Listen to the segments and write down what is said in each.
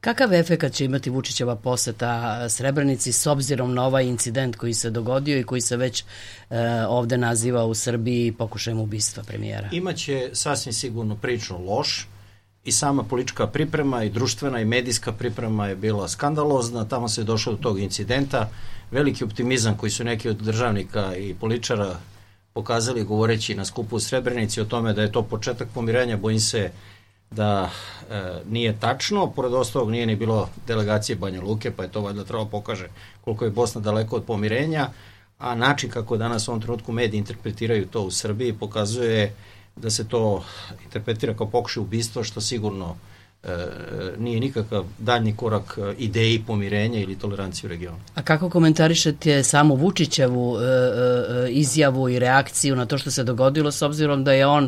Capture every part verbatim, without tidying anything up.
Kakav efekat će imati Vučićeva poseta Srebrenici s obzirom na ovaj incident koji se dogodio i koji se već e, ovde naziva u Srbiji pokušajem ubistva premijera? Imaće sasvim sigurno prilično loš i sama politička priprema i društvena i medijska priprema je bila skandalozna, tamo se je došlo do tog incidenta. Veliki optimizam koji su neki od državnika i političara pokazali govoreći na skupu u Srebrenici o tome da je to početak pomirenja, bojim se da e, nije tačno. Pored ostalog nije ni bilo delegacije Banja Luke, pa je to valjda trebalo pokaže koliko je Bosna daleko od pomirenja, a način kako danas u ovom trenutku mediji interpretiraju to u Srbiji pokazuje da se to interpretira kao pokušaj ubistva, što sigurno e, nije nikakav daljnji korak ideji pomirenja ili tolerancije u regionu. A kako komentarišete samo Vučićevu e, e, izjavu i reakciju na to što se dogodilo, s obzirom da je on e,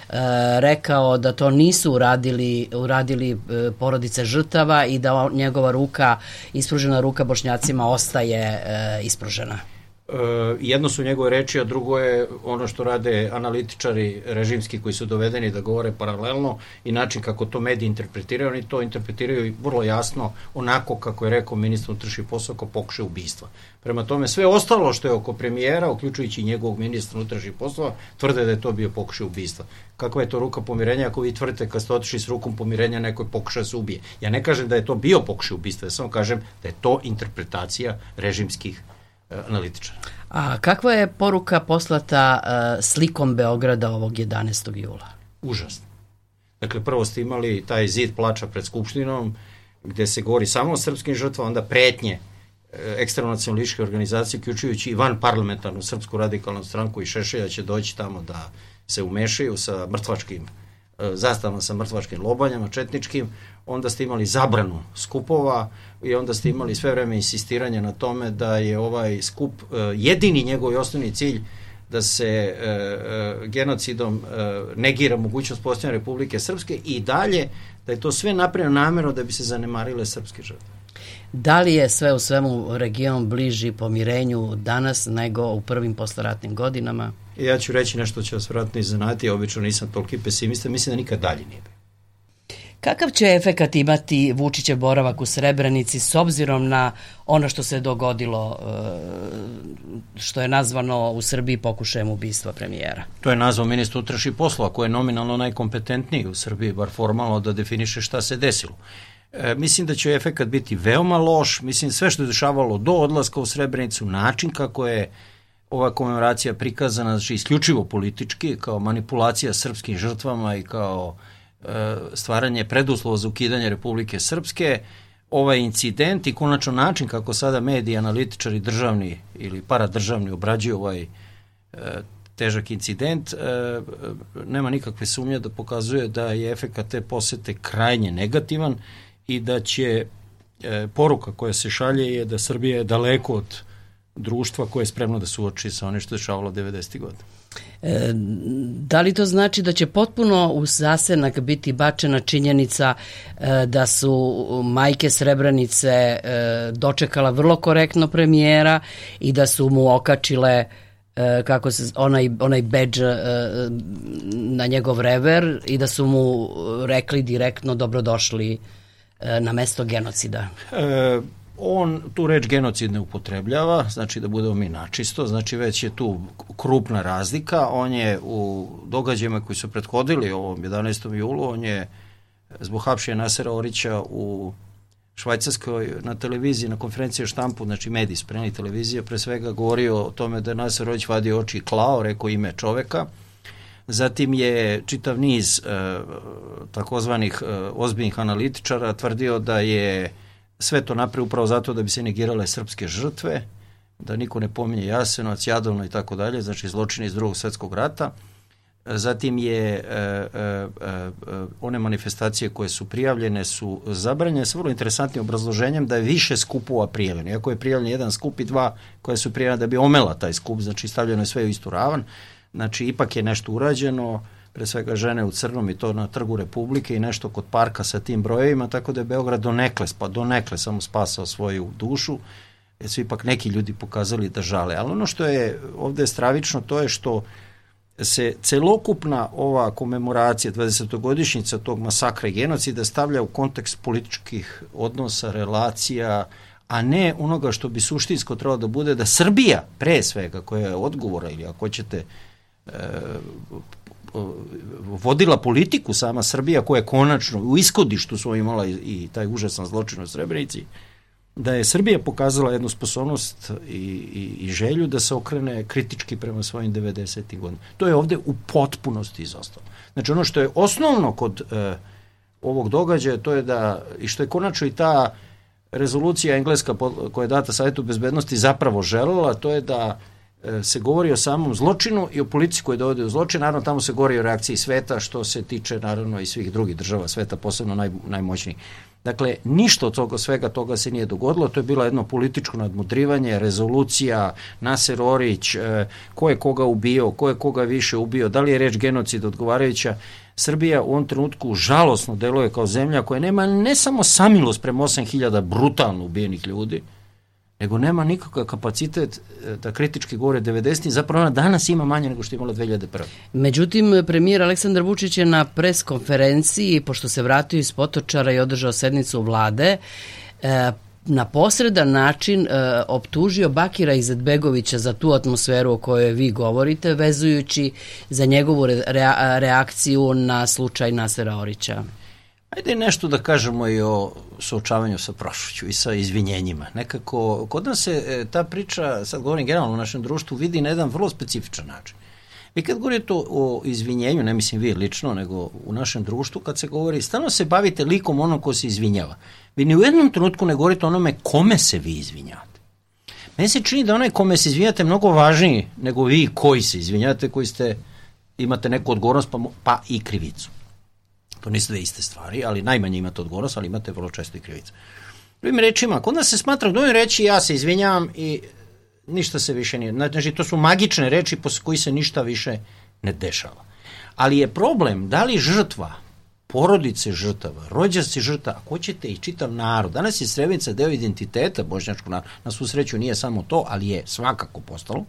rekao da to nisu uradili, uradili e, porodice žrtava i da on, njegova ruka, ispružena ruka Bošnjacima ostaje e, ispružena? Uh, jedno su njegove reči, a drugo je ono što rade analitičari režimski koji su dovedeni da govore paralelno i način kako to mediji interpretiraju. Oni to interpretiraju vrlo jasno onako kako je rekao ministar unutrašnjih poslova kao pokušaj ubistva. Prema tome sve ostalo što je oko premijera, uključujući njegovog ministra unutrašnjih poslova, tvrde da je to bio pokušaj ubistva. Kakva je to ruka pomirenja ako vi tvrdite kad ste otišli s rukom pomirenja nekoj pokušaj se ubije? Ja ne kažem da je to bio pokušaj ubistva, ja samo kažem da je to interpretacija režimskih analitičara. A kakva je poruka poslata uh, slikom Beograda ovog jedanaestog jula? Užasno. Dakle, prvo ste imali taj zid plača pred Skupštinom, gde se govori samo o srpskim žrtvama, onda pretnje ekstremno nacionalističke organizacije, uključujući i van parlamentarnu Srpsku radikalnu stranku i Šešelja će doći tamo da se umešaju sa mrtvačkim zastavama, sa mrtvačkim lobanjama, četničkim. Onda ste imali zabranu skupova i onda ste imali sve vreme insistiranje na tome da je ovaj skup jedini njegov i osnovni cilj da se e, e, genocidom e, negira mogućnost postojanja Republike Srpske i dalje da je to sve napravljeno namjerno da bi se zanemarile srpske žrtve. Da li je sve u svemu region bliži pomirenju danas nego u prvim posleratnim godinama? Ja ću reći nešto će vas vratno iznenaditi, ja obično nisam toliki pesimista, mislim da nikad dalje nije bio. Kakav će efekat imati Vučićev boravak u Srebrenici s obzirom na ono što se dogodilo, što je nazvano u Srbiji pokušajem ubistva premijera? To je nazvao ministar unutrašnjih poslova, koji je nominalno najkompetentniji u Srbiji, bar formalno, da definiše šta se desilo. E, mislim da će efekat biti veoma loš, mislim sve što je dešavalo do odlaska u Srebrenicu, način kako je ova komemoracija prikazana, znači isključivo politički, kao manipulacija srpskim žrtvama i kao stvaranje preduslova za ukidanje Republike Srpske, ovaj incident i konačno način kako sada mediji, analitičari državni ili paradržavni obrađuju ovaj e, težak incident, e, nema nikakve sumnje da pokazuje da je efekat te posete krajnje negativan i da će e, poruka koja se šalje je da Srbija je daleko od društva koje je spremno da suoči sa onim što je dešavalo devedesetih godina. E, da li to znači da će potpuno u zasenak biti bačena činjenica e, da su majke Srebrenice e, dočekala vrlo korektno premijera i da su mu okačile e, kako se, onaj, onaj bedž e, na njegov rever i da su mu rekli direktno dobrodošli e, na mesto genocida? E, On tu reč genocid ne upotrebljava, znači da budemo mi načisto, znači već je tu krupna razlika. On je u događajima koji su prethodili ovom jedanaestom julu, on je zbog hapšenja Nasera Orića u Švajcarskoj na televiziji, na konferenciji o štampu, znači mediji spremni televizije, pre svega govorio o tome da je Naser Orić vadio oči i klao, rekao ime čoveka. Zatim je čitav niz e, takozvanih e, ozbiljnih analitičara tvrdio da je sve to napravi upravo zato da bi se negirale srpske žrtve, da niko ne pominje Jasenovac, Jadovno i tako dalje, znači zločine iz drugog svjetskog rata. Zatim je e, e, e, one manifestacije koje su prijavljene su zabranjene s vrlo interesantnim obrazloženjem da je više skupova prijavljeno. Iako je prijavljen jedan skup i dva koje su prijavljene da bi omela taj skup, znači stavljeno je sve u istu ravan, znači ipak je nešto urađeno, pre svega žene u crnom i to na Trgu Republike i nešto kod parka sa tim brojevima, tako da je Beograd donekle, pa donekle samo spasao svoju dušu, jer su ipak neki ljudi pokazali da žale. Ali ono što je ovde stravično, to je što se celokupna ova komemoracija dvadesetogodišnjica tog masakra i genocida stavlja u kontekst političkih odnosa, relacija, a ne onoga što bi suštinsko trebalo da bude da Srbija, pre svega, koja je odgovora ili ako ćete e, vodila politiku sama Srbija, koja je konačno u ishodištu svoj imala i, i taj užasan zločin u Srebrenici, da je Srbija pokazala jednu sposobnost i, i, i želju da se okrene kritički prema svojim devedesetim godinama. To je ovde u potpunosti izostalo. Znači ono što je osnovno kod e, ovog događaja, to je da, i što je konačno i ta rezolucija engleska koja je data Savjetu bezbednosti zapravo želela, to je da e, se govori o samom zločinu i o politici koja dovode u zločin. Naravno, tamo se govori o reakciji sveta, što se tiče naravno i svih drugih država sveta, posebno naj, najmoćnijih. Dakle, ništa od toga, svega toga se nije dogodilo, to je bilo jedno političko nadmudrivanje, rezolucija, Naser Orić, e, ko je koga ubio, ko je koga više ubio, da li je reč genocid odgovarajuća. Srbija u ovom trenutku žalosno deluje kao zemlja koja nema ne samo samilost prema osam hiljada brutalno ubijenih ljudi, nego nema nikakav kapacitet da kritički govore devedesetih, zapravo ona danas ima manje nego što je imala dve hiljade prve. Međutim, premijer Aleksandar Vučić je na pres konferenciji, pošto se vratio iz Potočara i održao sednicu vlade, na posredan način e, optužio Bakira Izetbegovića za tu atmosferu o kojoj vi govorite, vezujući za njegovu re, reakciju na slučaj Nasera Orića. Ajde nešto da kažemo i o suočavanju sa prošlošću i sa izvinjenjima. Nekako, kod nas se e, ta priča, sad govorim generalno u našem društvu, vidi na jedan vrlo specifičan način. Vi kad govorite o izvinjenju, ne mislim vi lično, nego u našem društvu, kad se govori, stalno se bavite likom onom ko se izvinjava. Vi ni u jednom trenutku ne govorite onome kome se vi izvinjavate. Meni se čini da onaj kome se izvinjate mnogo važniji nego vi koji se izvinjavate, koji ste, imate neku odgovornost pa, pa i krivicu. To nisu dve iste stvari, ali najmanje imate odgovornost, ali imate vrlo često i krivicu. Drugim rečima, kod nas se smatra dovoljno reći ja se izvinjavam i ništa se više nije. Znači, to su magične reči posle koji se ništa više ne dešava. Ali je problem da li žrtva, porodice žrtava, rođaci žrtava, ako ćete i čitav narod. Danas je Srebrenica deo identiteta bošnjačkog naroda. Na svu sreću nije samo to, ali je svakako postalo.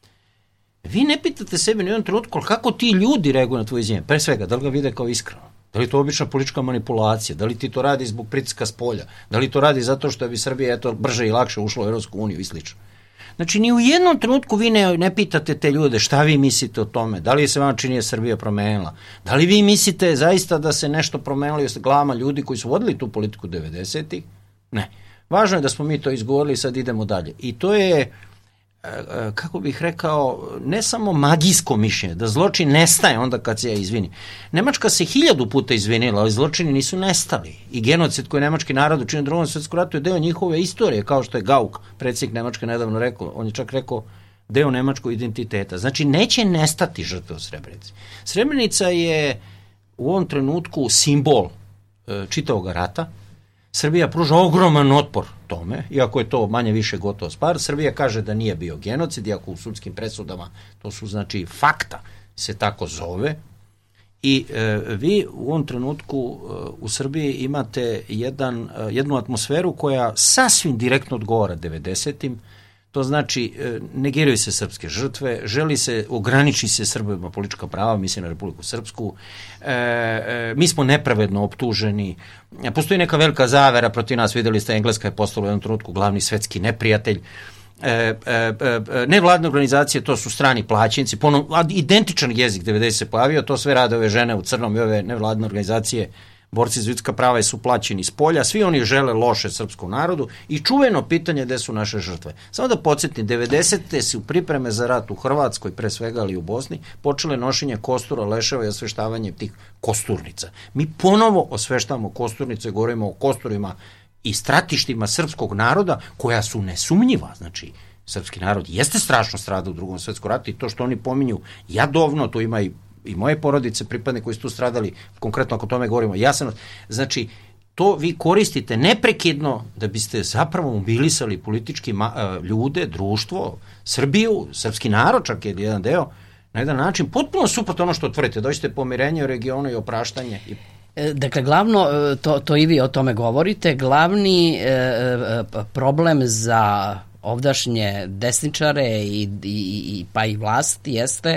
Vi ne pitate sebe ni u jednom trenutku kako ti ljudi reaguju na tvoje izvinjenje. Pre svega, da li ga vide kao iskreno? Da li to obična politička manipulacija? Da li ti to radi zbog pritiska s polja? Da li to radi zato što bi Srbija eto, brže i lakše ušla u Evropsku uniju i slično? Znači, ni u jednom trenutku vi ne, ne pitate te ljude šta vi mislite o tome, da li se vam čini je Srbija promenila, da li vi mislite zaista da se nešto promenilo s glavama ljudi koji su vodili tu politiku devedesetih? Ne. Važno je da smo mi to izgovorili i sad idemo dalje. I to je, kako bih rekao, ne samo magijsko mišljenje, da zločin nestaje onda kad se ja izvini. Nemačka se hiljadu puta izvinila, ali zločini nisu nestali. I genocid koji je nemački narod učinio u Drugom svetskom ratu je deo njihove istorije, kao što je Gauck, predsjednik Nemačke, nedavno rekao. On je čak rekao deo nemačkog identiteta. Znači, neće nestati žrtve u Srebrenici. Srebrenica je u ovom trenutku simbol e, čitavog rata. Srbija pruža ogroman otpor tome, iako je to manje više gotovo stvar. Srbija kaže da nije bio genocid, iako u sudskim presudama to su znači fakta, se tako zove. I e, vi u ovom trenutku e, u Srbiji imate jedan, e, jednu atmosferu koja sasvim direktno odgovara devedesetim. To znači, e, negiraju se srpske žrtve, želi se, ograniči se Srbima politička prava, mislim na Republiku Srpsku, e, e, mi smo nepravedno optuženi, postoji neka velika zavera protiv nas, videli ste, Engleska je postala u jednom trenutku glavni svetski neprijatelj, e, e, e, nevladne organizacije, to su strani plaćenici, ponovno, identičan jezik devedesetih se pojavio, to sve rade ove žene u crnom i ove nevladne organizacije, borci za ljudska prava su plaćeni iz polja, svi oni žele loše srpskom narodu i čuveno pitanje gde su naše žrtve. Samo da podsjetim, devedesete su pripreme za rat u Hrvatskoj, pre svega, ali u Bosni, počele nošenje kostura, leševa i osveštavanje tih kosturnica. Mi ponovo osveštavamo kosturnice i govorimo o kosturima i stratištima srpskog naroda koja su nesumnjiva. Znači, srpski narod jeste strašno stradao u Drugom svetskom ratu i to što oni pominju jadovno, to ima i i moje porodice, pripadne koji su tu stradali, konkretno ako tome govorimo, jasno, znači, to vi koristite neprekidno da biste zapravo mobilisali politički ma, ljude, društvo, Srbiju, srpski narod, čak je jedan deo, na jedan način, potpuno suprotno ono što otvorite, dođete pomirenje u regionu i opraštanje. I... Dakle, glavno, to, to i vi o tome govorite, glavni e, problem za ovdašnje desničare i, i, i pa i vlast jeste,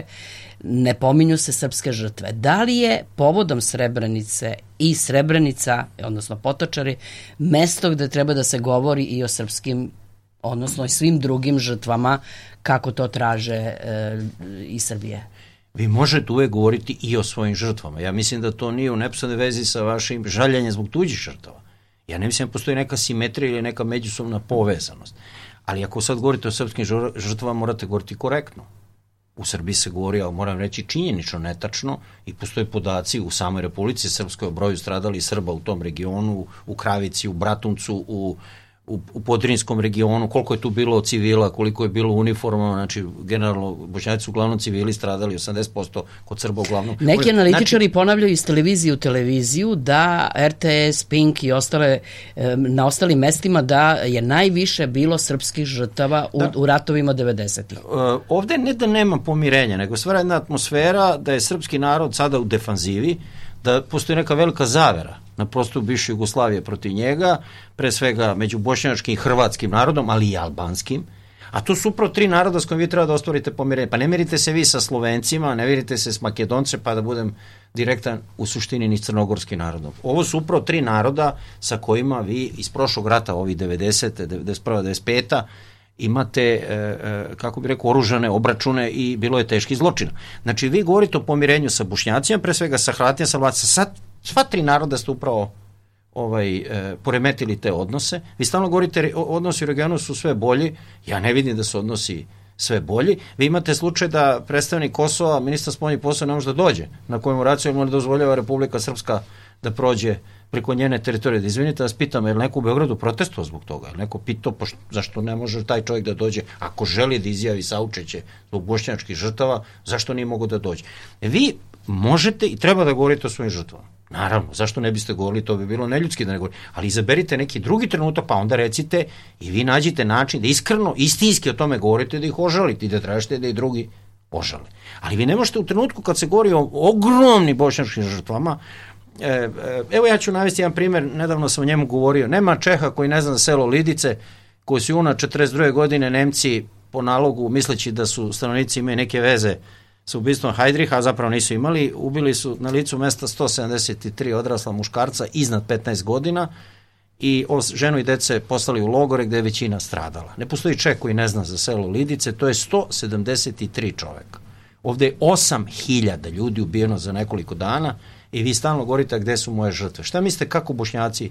ne pominju se srpske žrtve. Da li je povodom Srebrenice i Srebrenica, odnosno Potočari, mesto gde treba da se govori i o srpskim, odnosno i svim drugim žrtvama, kako to traže e, i Srbije? Vi možete uvek govoriti i o svojim žrtvama. Ja mislim da to nije u neposrednoj vezi sa vašim žaljenjem zbog tuđih žrtava. Ja ne mislim da postoji neka simetrija ili neka međusobna povezanost. Ali ako sad govorite o srpskim žrtvama, morate govoriti korektno. U Srbiji se govori, ali moram reći činjenično, netačno, i postoje podaci u samoj Republici Srpskoj o broju stradalih Srba u tom regionu, u Kravici, u Bratuncu, u u, u Podrinskom regionu, koliko je tu bilo civila, koliko je bilo uniforma, znači generalno Bošnjaci su uglavnom civili stradali, osamdeset posto kod Srba uglavnom. Neki analitičari znači, ponavljaju iz televizije u televiziju da R T S, Pink i ostale, na ostalim mestima da je najviše bilo srpskih žrtava u, u ratovima devedesetih. Ovde ne da nema pomirenja, nego stvara jedna atmosfera da je srpski narod sada u defanzivi, da postoji neka velika zavera na prostoru bivše Jugoslavije protiv njega, pre svega među bošnjačkim i hrvatskim narodom, ali i albanskim, a to su upravo tri naroda s kojim vi treba da ostvarite pomirenje. Pa ne mirite se vi sa Slovencima, ne mirite se s Makedonce, pa da budem direktan, u suštini ni s crnogorskim narodom. Ovo su upravo tri naroda sa kojima vi iz prošlog rata, ovi devedesete, devedeset prve, devedeset pete imate, e, kako bi rekao, oružane obračune i bilo je teški zločina. Znači, vi govorite o pomirenju sa Bošnjacima, pre svega sa Hrvatima, sa Albancima, sa sva tri naroda ste upravo ovaj, e, poremetili te odnose. Vi stalno govorite, odnosi u regionu su sve bolji, ja ne vidim da su odnosi sve bolji. Vi imate slučaj da predstavnik Kosova, ministar spoljnih poslova, ne može da dođe na komemoraciju, jer mu ne dozvoljava Republika Srpska da prođe preko njene teritorije. Da izvinite, da vas pitam, je li neko u Beogradu protestovao zbog toga? Je li neko pitao zašto ne može taj čovjek da dođe? Ako želi da izjavi saučeće zbog bošnjačkih žrtava, zašto nije mogo da dođe? E, vi možete i treba da govorite o svojim žrtvama. Naravno, zašto ne biste govorili, to bi bilo neljudski da ne govorite, ali izaberite neki drugi trenutak, pa onda recite i vi nađite način da iskreno, istinski o tome govorite, da ih ožalite i da tražite da i drugi ožale. Ali vi ne možete u trenutku kad se govori o ogromnim bošnjačkim žrtvama. E, evo ja ću navesti jedan primjer, nedavno sam o njemu govorio. Nema Čeha koji ne zna za selo Lidice, koji su juna četrdeset druge godine Nemci po nalogu, misleći da su stanovnici imaju neke veze sa ubistvom Hajdriha, a zapravo nisu imali, ubili su na licu mesta sto sedamdeset tri odrasla muškarca iznad petnaest godina i ženu i dece poslali u logore gde je većina stradala. Ne postoji Čeh koji ne zna za selo Lidice, to je sto sedamdeset tri čoveka. Ovde je osam hiljada ljudi ubijeno za nekoliko dana i vi stalno govorite gde su moje žrtve. Šta mislite kako Bošnjaci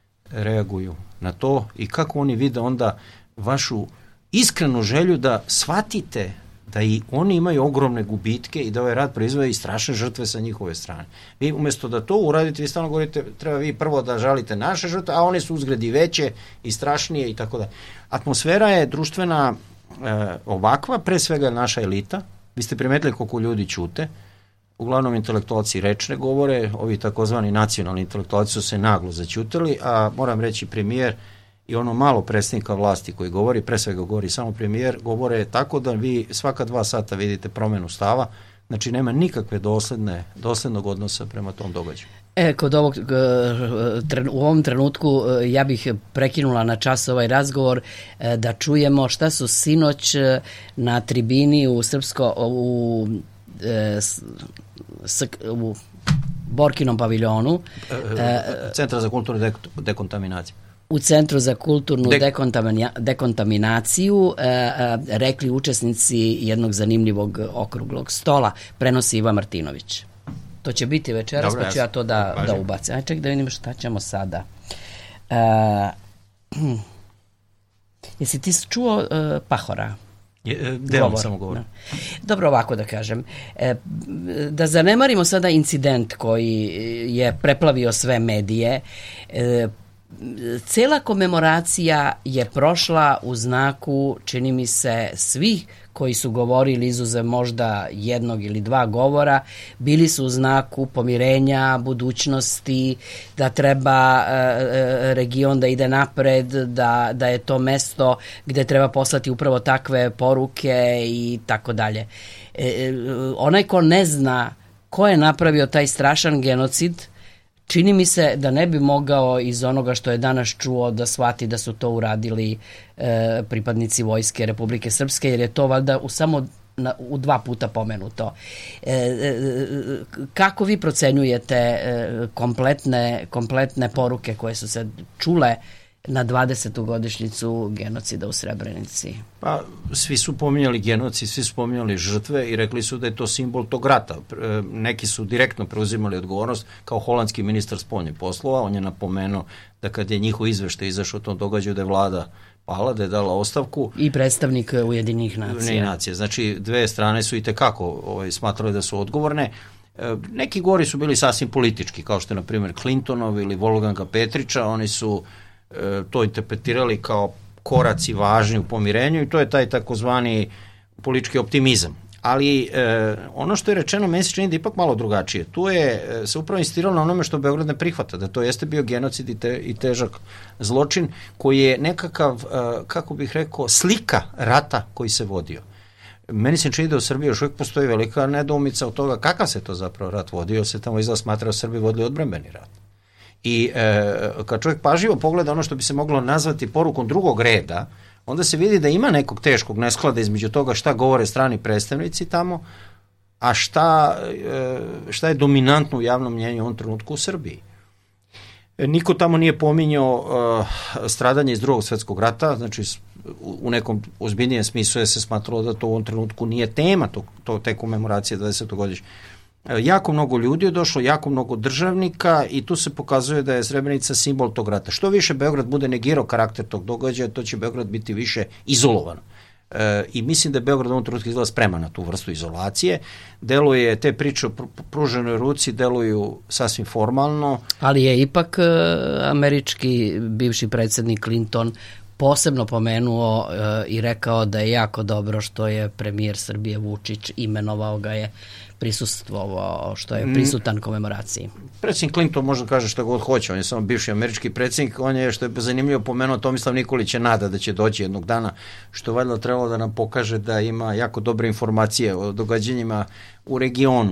reaguju na to i kako oni vide onda vašu iskrenu želju da shvatite da i oni imaju ogromne gubitke i da ovaj rat proizvode i strašne žrtve sa njihove strane. Vi umjesto da to uradite, vi stalno govorite, treba vi prvo da žalite naše žrtve, a one su uzgledi veće i strašnije i tako da. Atmosfera je društvena e, ovakva, pre svega naša elita. Vi ste primetili koliko ljudi ćute, uglavnom intelektualci rečne govore, ovi takozvani nacionalni intelektualci su se naglo zaćutili, a moram reći premijer i ono malo predsjednika vlasti koji govori, pre svega govori samo premijer, govore tako da vi svaka dva sata vidite promenu stava, znači nema nikakve dosledne, doslednog odnosa prema tom događaju. E, kod ovog, u ovom trenutku ja bih prekinula na čas ovaj razgovor da čujemo šta su sinoć na tribini u Srpsko, u, u Borkinom paviljonu. Centra za kulturnu dekontaminaciju. U Centru za kulturnu Dek- dekontaminaciju e, e, rekli učesnici jednog zanimljivog okruglog stola, prenosi Iva Martinović. To će biti večeras, pa ću ja to da, da ubacim. Aj, ček da vidim šta ćemo sada. E, jesi ti čuo e, Pahora? Delom samo govorim. Dobro, ovako da kažem. E, da zanemarimo sada incident koji je preplavio sve medije. E, Cela komemoracija je prošla u znaku, čini mi se, svih koji su govorili, izuzev možda jednog ili dva govora, bili su u znaku pomirenja, budućnosti, da treba e, region da ide napred, da, da je to mesto gde treba poslati upravo takve poruke i tako dalje. E, onaj ko ne zna ko je napravio taj strašan genocid, čini mi se da ne bi mogao iz onoga što je danas čuo da shvati da su to uradili e, pripadnici Vojske Republike Srpske, jer je to valjda u samo na, u dva puta pomenuto. E, e, kako vi procenjujete e, kompletne, kompletne poruke koje su se čule na dvadesetu godišnjicu genocida u Srebrenici? Pa, svi su pominjali genocid, svi su pominjali žrtve i rekli su da je to simbol tog rata. Neki su direktno preuzimali odgovornost, kao holandski ministar spoljnih poslova. On je napomenuo da kad je njihov izveštaj izašao o tom događaju da je vlada pala, da je dala ostavku. I predstavnik Ujedinjenih nacija. nacije. Znači, dve strane su i tekako ovaj, smatrali da su odgovorne. Neki govori su bili sasvim politički, kao što je, na primjer, Clintonov ili Wolfganga Petrića. Oni su to interpretirali kao koraci važni u pomirenju i to je taj takozvani politički optimizam. Ali e, ono što je rečeno meni se čini da ipak malo drugačije. Tu je se upravo insistiralo na onome što Beograd ne prihvata, da to jeste bio genocid i, te, i težak zločin koji je nekakav, e, kako bih rekao, slika rata koji se vodio. Meni se čini da u Srbiji još uvijek postoji velika nedoumica od toga kakav se to zapravo rat vodio, se tamo izgleda smatra da Srbi vodili odbrambeni rat. I e, kad čovjek pažljivo pogleda ono što bi se moglo nazvati porukom drugog reda, onda se vidi da ima nekog teškog nesklada između toga šta govore strani predstavnici tamo, a šta, e, šta je dominantno u javnom mnjenju u ovom trenutku u Srbiji. E, niko tamo nije pominjao e, stradanje iz drugog svjetskog rata, znači u, u nekom ozbiljnijem smislu je se smatralo da to u ovom trenutku nije tema to, to, te komemoracije dvadesetogodišnje. Jako mnogo ljudi je došlo, jako mnogo državnika i tu se pokazuje da je Srebrenica simbol tog rata. Što više Beograd bude negirao karakter tog događaja, to će Beograd biti više izolovan. E, I mislim da je Beograd u ovom trenutku izgleda spreman na tu vrstu izolacije. Deluje, te priče o pruženoj ruci deluju sasvim formalno. Ali je ipak američki bivši predsjednik Clinton posebno pomenuo e, i rekao da je jako dobro što je premijer Srbije Vučić imenovao ga je, prisustvovao, što je prisutan komemoraciji. Predsjednik Clinton može da kaže što god hoće, on je samo bivši američki predsjednik, on je, što je zanimljivo pomenuo, Tomislav Nikolić je nada da će doći jednog dana, što valjda trebalo da nam pokaže da ima jako dobre informacije o događanjima u regionu.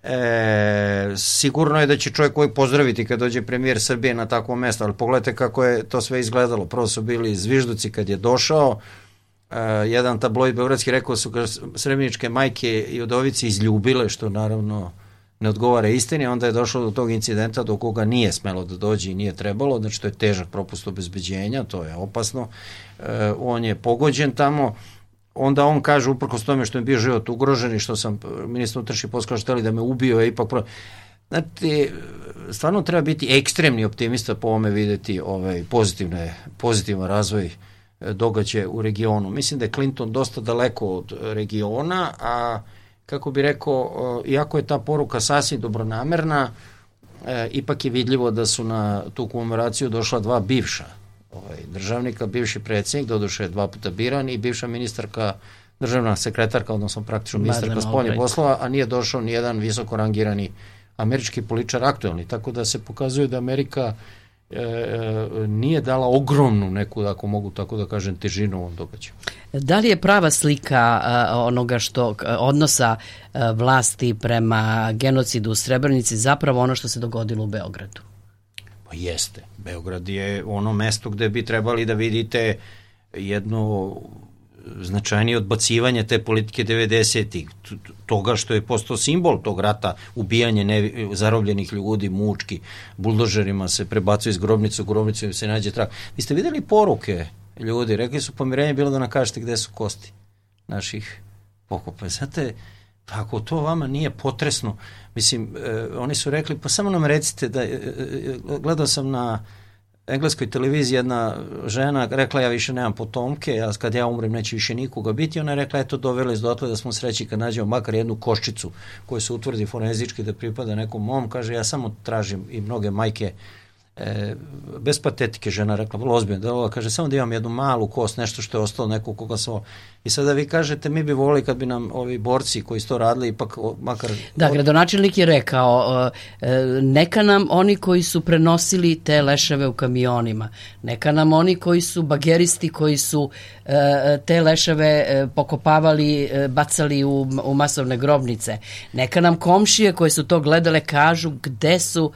E, sigurno je da će čovjek koji pozdraviti kad dođe premijer Srbije na takvo mesto, ali pogledajte kako je to sve izgledalo. Prvo su bili zvižduci kad je došao, Uh, jedan tabloid beogradski rekao su ga srebreničke majke i udovice izljubile, što naravno ne odgovara istini. Onda je došlo do tog incidenta do koga nije smelo da dođe i nije trebalo, znači to je težak propust obezbeđenja, to je opasno. Uh, on je pogođen tamo, onda on kaže uprkos tome što je bio život ugrožen i što sam ministar unutrašnjih poslova hteli da me ubio, je ipak pro... Znači, stvarno treba biti ekstremni optimista po ovome videti ovaj, pozitivne, pozitivan razvoj događaje u regionu. Mislim da je Clinton dosta daleko od regiona, a kako bi rekao, iako je ta poruka sasvim dobronamerna, e, ipak je vidljivo da su na tu komemoraciju došla dva bivša ovaj, državnika, bivši predsjednik, doduše dva puta biran, i bivša ministarka, državna sekretarka, odnosno praktično ministarka spoljnih poslova, a nije došao ni jedan visoko rangirani američki političar aktuelni, tako da se pokazuje da Amerika E, e, nije dala ogromnu neku, ako mogu tako da kažem, težinu ovom događaju. Da li je prava slika a, onoga što odnosa a, vlasti prema genocidu u Srebrenici zapravo ono što se dogodilo u Beogradu? Pa jeste. Beograd je ono mesto gde bi trebali da vidite jedno značajnije odbacivanje te politike devedesetih, toga što je postao simbol tog rata, ubijanje nevi, zarobljenih ljudi, mučki, buldožerima se prebacuje iz grobnice u grobnicu i se nađe trag. Vi ste videli poruke ljudi, rekli su pomirenje bilo da nam kažete gde su kosti naših pokopa. Znate, pa ako to vama nije potresno, mislim, eh, oni su rekli, pa samo nam recite da, eh, gledao sam na engleskoj televiziji jedna žena rekla, ja više nemam potomke, ja, kad ja umrem neće više nikoga biti. Ona je rekla, eto, doveli dotle da smo sreći kad nađemo makar jednu koščicu koju se utvrdi forenzički da pripada nekom mom. Kaže, ja samo tražim, i mnoge majke, e, bez patetike žena rekla, vrlo ozbiljno, kaže, samo da imam jednu malu kost, nešto što je ostalo nekog koga sam... I sada vi kažete, mi bi volili kad bi nam ovi borci koji su to radili ipak makar... Da, gradonačelnik je rekao, neka nam oni koji su prenosili te leševe u kamionima, neka nam oni koji su bageristi, koji su te leševe pokopavali, bacali u, u masovne grobnice, neka nam komšije koji su to gledale kažu gde su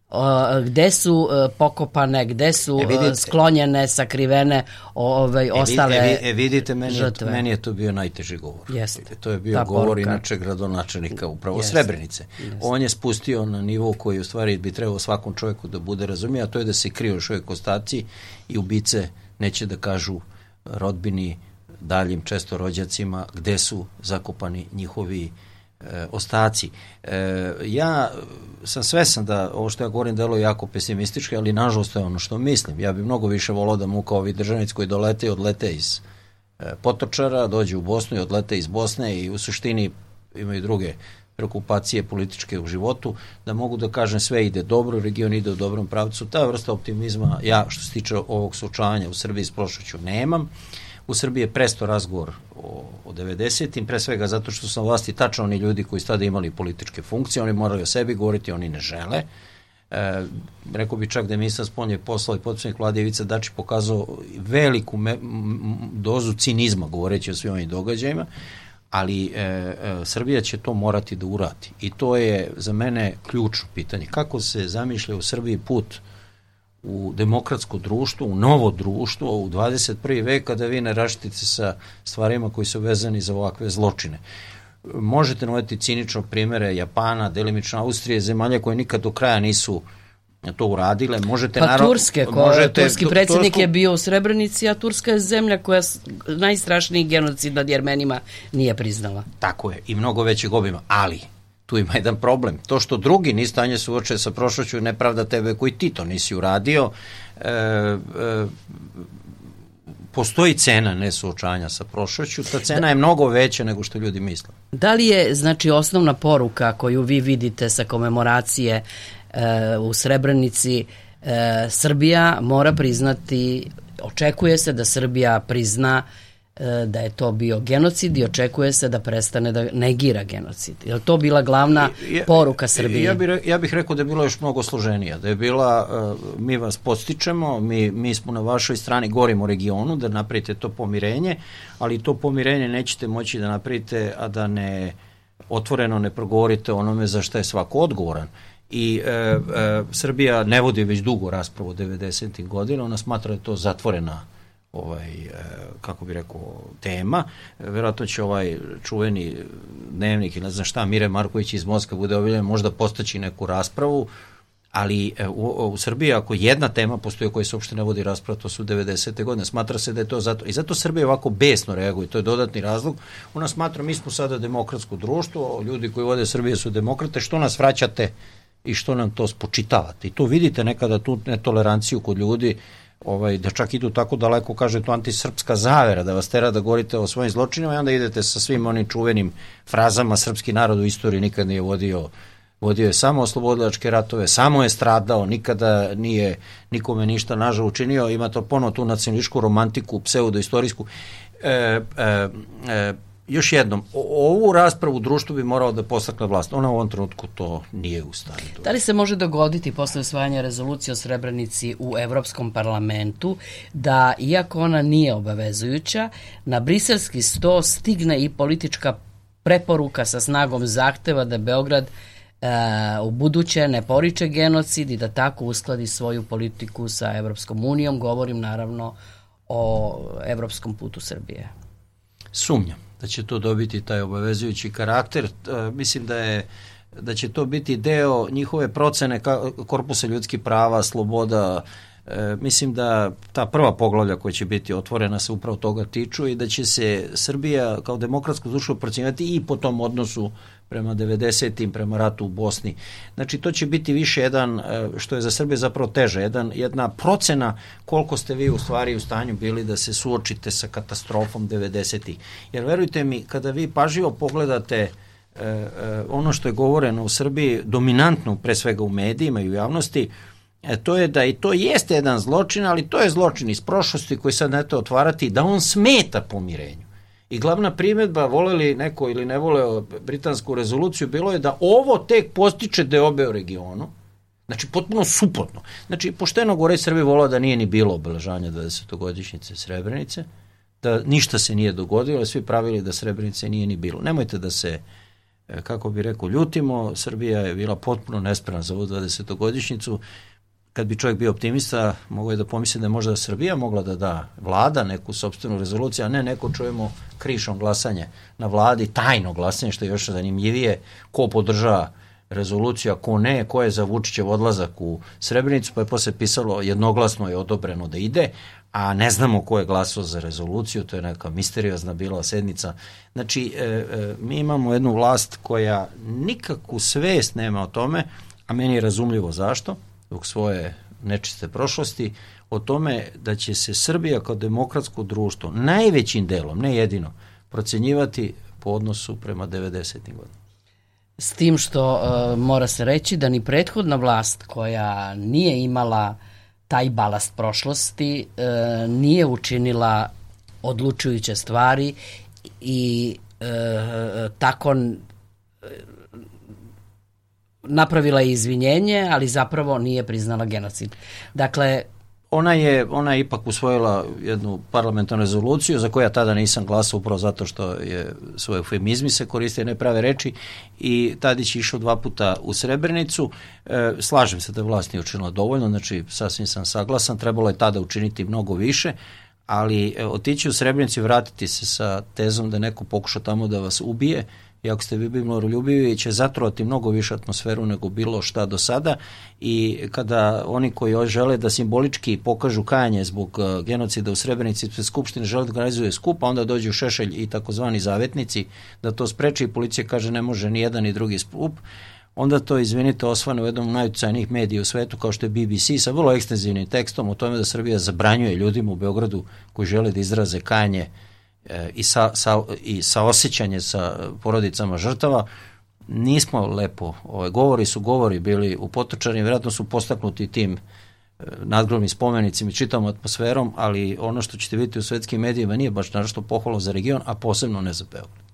gde su pokopane, gde su e vidite, sklonjene, sakrivene ove, ostale e, e, vidite, meni, žrtve. Meni je to bio najteži govor. Jeste. To je bio Ta govor poruka. Inače gradonačelnika upravo Jeste. Srebrenice. Jeste. On je spustio na nivo koji u stvari bi trebao svakom čovjeku da bude razumije, a to je da se kriju još uvijek ostaci i ubice neće da kažu rodbini, daljim često rođacima gde su zakopani njihovi e, ostaci. E, ja sam svesan da ovo što ja govorim delo je jako pesimistički, ali nažalost to je ono što mislim. Ja bih mnogo više volao da mu kao ovi državnici koji dolete i odlete iz e, Potočara, dođu u Bosnu i odlete iz Bosne i u suštini imaju druge preokupacije političke u životu, da mogu da kažem sve ide dobro, region ide u dobrom pravcu. Ta vrsta optimizma ja što se tiče ovog suočavanja u Srbiji s prošlošću nemam. U Srbiji je presto razgovor o, o devedesetim, pre svega zato što su na vlasti tačno oni ljudi koji su tada imali političke funkcije, oni morali o sebi govoriti, oni ne žele. E, rekao bi čak da je ministar spoljnih poslova i potpredsjednik Vlade Ivica Dačić pokazao veliku me, m, dozu cinizma govoreći o svim ovim događajima, ali e, e, Srbija će to morati da uradi. I to je za mene ključno pitanje. Kako se zamišlja u Srbiji put u demokratsko društvo, u novo društvo, u dvadeset prvi vek, kada vi ne raštite sa stvarima koji su vezani za ovakve zločine. Možete navoditi cinično primere Japana, delimično Austrije, zemalja koje nikad do kraja nisu to uradile. Možete pa naravno, Turske, ko, možete, turski predsjednik Tursku, je bio u Srebrenici, a Turska je zemlja koja najstrašniji genocid nad Jermenima nije priznala. Tako je, i mnogo većeg obima, ali tu ima jedan problem. To što drugi ni stanje suoče sa prošlošću nepravda tebe koji ti to nisi uradio. E, e, postoji cena nesuočanja sa prošlošću. Ta cena je mnogo veća nego što ljudi misle. Da li je, znači, osnovna poruka koju vi vidite sa komemoracije e, u Srebrenici, e, Srbija mora priznati, očekuje se da Srbija prizna da je to bio genocid i očekuje se da prestane da negira genocid. Je li to bila glavna ja, poruka Srbije? Ja bih, ja bih rekao da je bila još mnogo složenija. Da je bila, uh, mi vas podstičemo, mi, mi smo na vašoj strani, govorimo o regionu, da napravite to pomirenje, ali to pomirenje nećete moći da napravite, a da ne otvoreno ne progovorite onome za šta je svako odgovoran. I e, e, Srbija ne vodi već dugo raspravu o devedesetim godina, ona smatra da je to zatvorena ovaj, kako bi rekao, tema. Verovatno će ovaj čuveni dnevnik i ne znam šta, Mire Marković iz Moskve bude objavljen, možda postaći neku raspravu, ali u, u Srbiji ako jedna tema postoji o kojoj se uopšte ne vodi rasprava, to su devedesete godine. Smatra se da je to zato, i zato Srbija ovako besno reaguje, to je dodatni razlog. Ona smatra, mi smo sada demokratsko društvo, ljudi koji vode Srbije su demokrate, što nas vraćate i što nam to spočitavate. I tu vidite nekada tu netoleranciju kod ljudi, ovaj, da čak idu tako daleko, kaže to antisrpska zavera, da vas tera da govorite o svojim zločinima i onda idete sa svim onim čuvenim frazama, srpski narod u istoriji nikad nije vodio, vodio je samo oslobodilačke ratove, samo je stradao, nikada nije nikome ništa nažal učinio, ima to ponovo tu nacionalističku romantiku, pseudoistorijsku. E, e, e, još jednom, ovu raspravu u društvu bi morao da postakne vlast. Ona u ovom trenutku to nije u stanju. Da li se može dogoditi posle usvajanja rezolucije o Srebrenici u Evropskom parlamentu da, iako ona nije obavezujuća, na briselski sto stigne i politička preporuka sa snagom zahteva da Beograd e, u buduće ne poriče genocid i da tako uskladi svoju politiku sa Evropskom unijom? Govorim naravno o evropskom putu Srbije. Sumnjam da će to dobiti taj obavezujući karakter. E, mislim da je da će to biti deo njihove procene ka, korpusa ljudskih prava, sloboda. E, mislim da ta prva poglavlja koja će biti otvorena se upravo toga tiču i da će se Srbija kao demokratsko društvo procjenjivati i po tom odnosu prema devedesetim, prema ratu u Bosni. Znači to će biti više jedan, što je za Srbije zapravo teže, jedan, jedna procena koliko ste vi u stvari u stanju bili da se suočite sa katastrofom devedesetih. Jer verujte mi, kada vi pažljivo pogledate e, e, ono što je govoreno u Srbiji, dominantno pre svega u medijima i u javnosti, e, to je da i to jeste jedan zločin, ali to je zločin iz prošlosti koji sad neto otvarati, da on smeta pomirenju. I glavna primjedba, voleli neko ili ne voleo britansku rezoluciju, bilo je da ovo tek postiče deobe u regionu. Znači, potpuno suprotno. Znači, pošteno gore Srbije volao da nije ni bilo obeležanja dvadesetogodišnjice Srebrenice, da ništa se nije dogodilo, svi pravili da Srebrenice nije ni bilo. Nemojte da se kako bi rekao, ljutimo. Srbija je bila potpuno nespremna za ovu dvadesetogodišnjicu. Kad bi čovjek bio optimista, mogo je da pomisli da je možda Srbija mogla da da vlada neku sopstvenu rezoluciju, a ne neko čujemo krišom glasanje na vladi, tajno glasanje, što je još zanimljivije, ko podržava rezoluciju, a ko ne, ko je za Vučićev odlazak u Srebrenicu, pa je posle pisalo jednoglasno je odobreno da ide, a ne znamo ko je glasao za rezoluciju, to je neka misteriozna bila sednica. Znači, e, e, mi imamo jednu vlast koja nikakvu svest nema o tome, a meni je razumljivo zašto, zbog svoje nečiste prošlosti, o tome da će se Srbija kao demokratsko društvo najvećim delom, ne jedino, procenjivati po odnosu prema devedesetim godinama. S tim što uh, mora se reći da ni prethodna vlast koja nije imala taj balast prošlosti uh, nije učinila odlučujuće stvari i uh, tako uh, napravila je izvinjenje, ali zapravo nije priznala genocid. Dakle, Ona je, ona je ipak usvojila jednu parlamentarnu rezoluciju za koju ja tada nisam glasao upravo zato što je svoje eufemizmi se koriste, ne prave reči, i Tadić je išao dva puta u Srebrenicu. E, slažem se da je vlast nije učinila dovoljno, znači sasvim sam saglasan, trebalo je tada učiniti mnogo više, ali e, otići u Srebrenicu i vratiti se sa tezom da neko pokuša tamo da vas ubije, i ako ste vi bimloroljubivi, će zatrovati mnogo više atmosferu nego bilo šta do sada, i kada oni koji žele da simbolički pokažu kajanje zbog genocida u Srebrenici, ispred Skupštine žele da organizuje skup, a onda dođu Šešelj i takozvani zavetnici da to spreči i policija kaže ne može ni jedan ni drugi skup, onda to, izvinite, osvane u jednom najuticajnijih medija u svetu kao što je B B C sa vrlo ekstenzivnim tekstom o tome da Srbija zabranjuje ljudima u Beogradu koji žele da izraze kajanje i sa, sa, i sa osjećanje sa porodicama žrtava. Nismo lepo, ove, govori su govori bili u Potočarima, vjerojatno su postaknuti tim nadgrobnim spomenicima i čitavom atmosferom, ali ono što ćete vidjeti u svetskim medijima nije baš naročito pohvalno za region, a posebno ne za Beograd.